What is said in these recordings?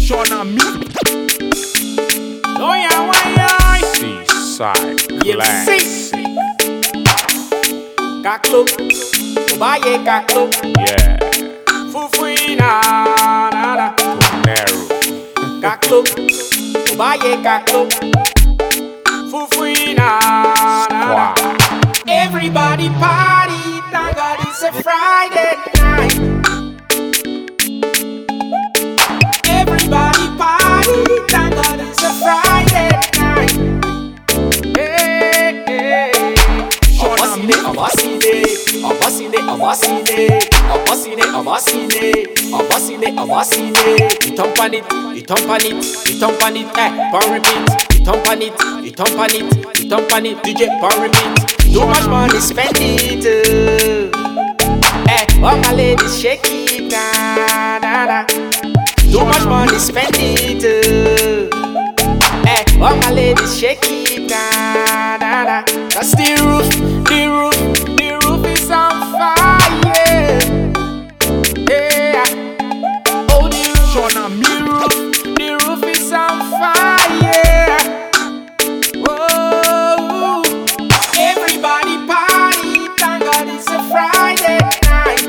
Sean and me. Oh yeah, why yeah? Seaside Yes, Classic. Kaklo, Obaye Kaklo, Yeah. Fufuina, nada. Tonero. Kaklo, Obaye Kaklo, Fufuina, nada. Wow. Everybody party, thank God it's a Friday night. Everybody party, thank God it's a Friday night. Hey, hey. Abasine, Abasine, Abasine, Abasine, Abasine, Abasine, Abasine, Abasine. It on it, it on it, it on it, power repeat. It on it, it on it, it on it, DJ power repeat. Too much money, spend it. All my ladies shake it, na na na. Too much money, spend it. All my ladies shake it, na na na. That's the roof, the roof, the roof is on fire. Yeah. Oh, the roof, Sean and me. the roof is on fire. Whoa. Everybody party, thank God it's a Friday night.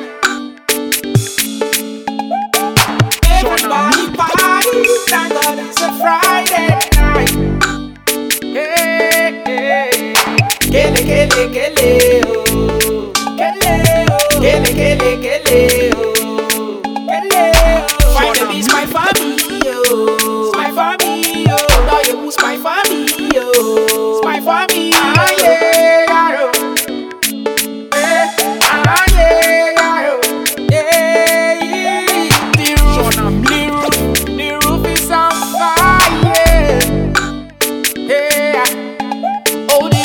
Everybody party, thank God it's a Friday night. Hey, hey. Kele, kele, kele, oh. Kele, oh. Kele, kele, kele, oh. Kele, oh. Finally, it's my family, oh. It's my family, oh. Now you who's my family, oh. It's my family, ah, yeah, yeah, oh. Eh, ah, yeah, yeah, oh. Yeah, yeah. The roof, the roof is on fire. Yeah. Oh, the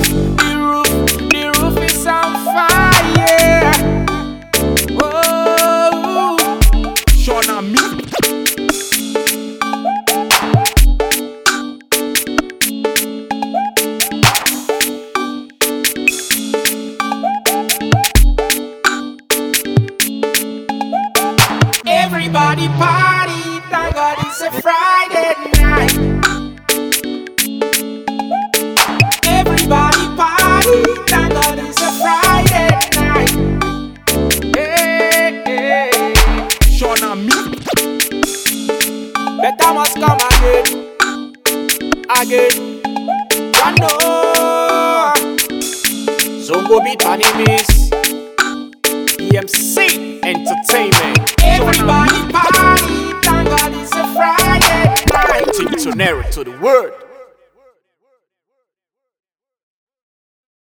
roof is on fire. Whoa. Sean and me. Everybody party, thank God it's a Friday night. Everybody party, thank God it's a Friday night. Hey, hey. Sean and me. Better must come again, again. You know, Zongo beat my name is EMC Entertainment. Everybody party, thank God it's a Friday night. Tonero to the word.